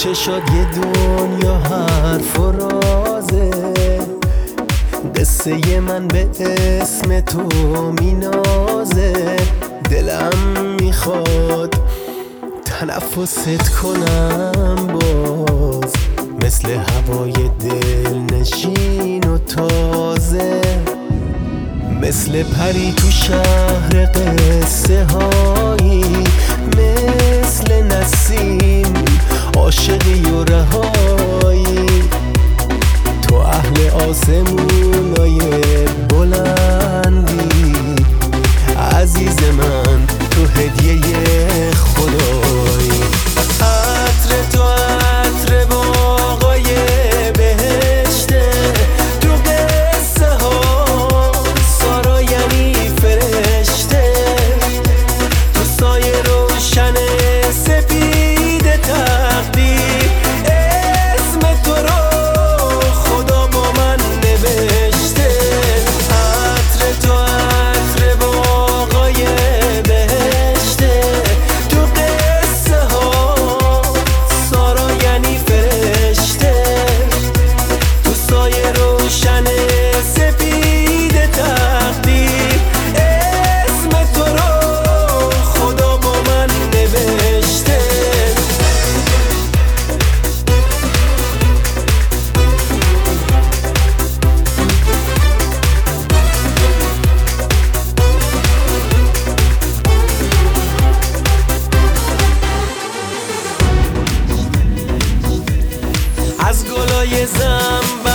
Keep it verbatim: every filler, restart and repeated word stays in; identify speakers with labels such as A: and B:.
A: که شد یه دنیا حرف و رازه، قصه من به اسم تو مینازه. دلم میخواد تنفست کنم باز، مثل هوای دلنشین و تازه، مثل پری تو شهر قصه هایی، مثل نسیم عاشقی و رهایی. تو اهل آسمونای بلندی، عزیز من تو هدیه خدایی. عطر تو عطر باغای بهشته، تو قصه ها سارا یعنی فرشته، تو سایه روشن سپید تقدیر، اسم تو رو خدا با من نوشته. عطر تو عطر باغای بهشته، تو قصه ها سارا یعنی فرشته، تو سایه روشن سپید تقدیر، اسم تو رو خدا با من نوشته. از گلای زنبق